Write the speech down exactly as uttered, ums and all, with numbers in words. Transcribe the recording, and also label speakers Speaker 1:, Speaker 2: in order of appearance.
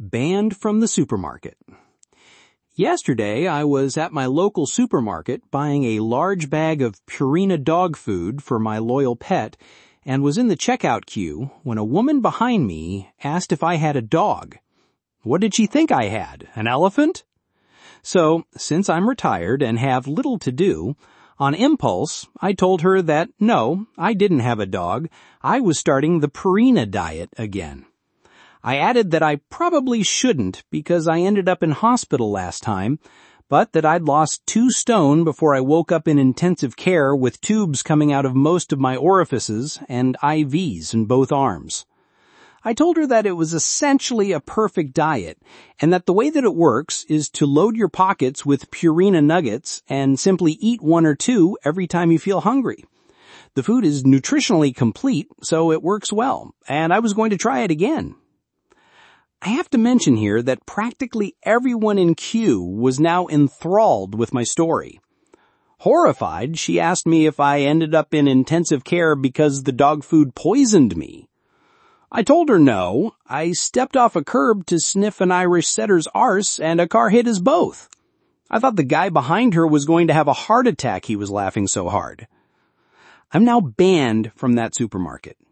Speaker 1: Banned from the supermarket. Yesterday, I was at my local supermarket buying a large bag of Purina dog food for my loyal pet and was in the checkout queue when a woman behind me asked if I had a dog. What did she think I had? An elephant? So, since I'm retired and have little to do, on impulse, I told her that no, I didn't have a dog. I was starting the Purina diet again. I added that I probably shouldn't because I ended up in hospital last time, but that I'd lost two stone before I woke up in intensive care with tubes coming out of most of my orifices and I Vs in both arms. I told her that it was essentially a perfect diet and that the way that it works is to load your pockets with Purina nuggets and simply eat one or two every time you feel hungry. The food is nutritionally complete, so it works well, and I was going to try it again. I have to mention here that practically everyone in queue was now enthralled with my story. Horrified, she asked me if I ended up in intensive care because the dog food poisoned me. I told her no. I stepped off a curb to sniff an Irish setter's arse and a car hit us both. I thought the guy behind her was going to have a heart attack, he was laughing so hard. I'm now banned from that supermarket.